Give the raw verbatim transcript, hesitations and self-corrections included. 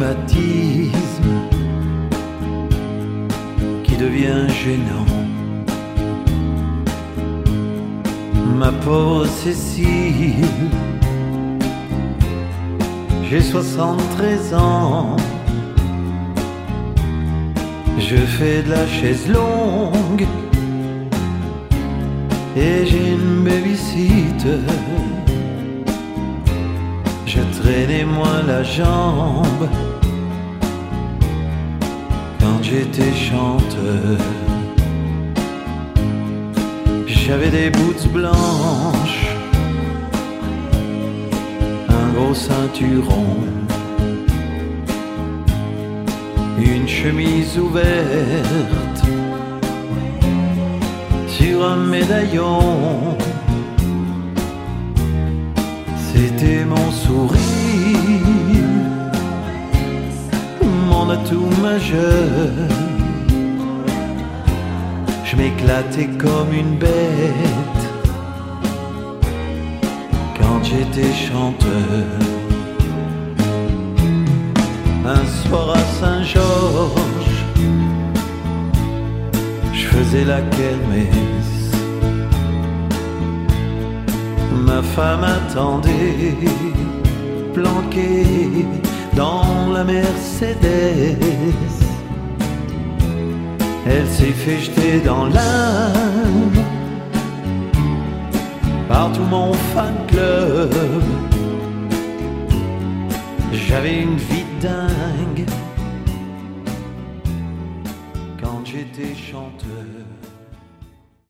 rhumatisme qui devient gênant. Ma pauvre Cécile, j'ai soixante-treize ans. Je fais de la chaise longue et j'ai une babysitter. Je traînais moins la jambe quand j'étais chanteur. J'avais des boots blanches, un gros ceinturon, une chemise ouverte sur un médaillon. C'était mon sourire, mon atout majeur. Je m'éclatais comme une bête quand j'étais chanteur. Un soir à Saint-Georges, je faisais la kermesse. Ma femme attendait, planquée dans la Mercedes. Elle s'est fait jeter dans l'âme par tout mon fan club. J'avais une vie dingue quand j'étais chanteur.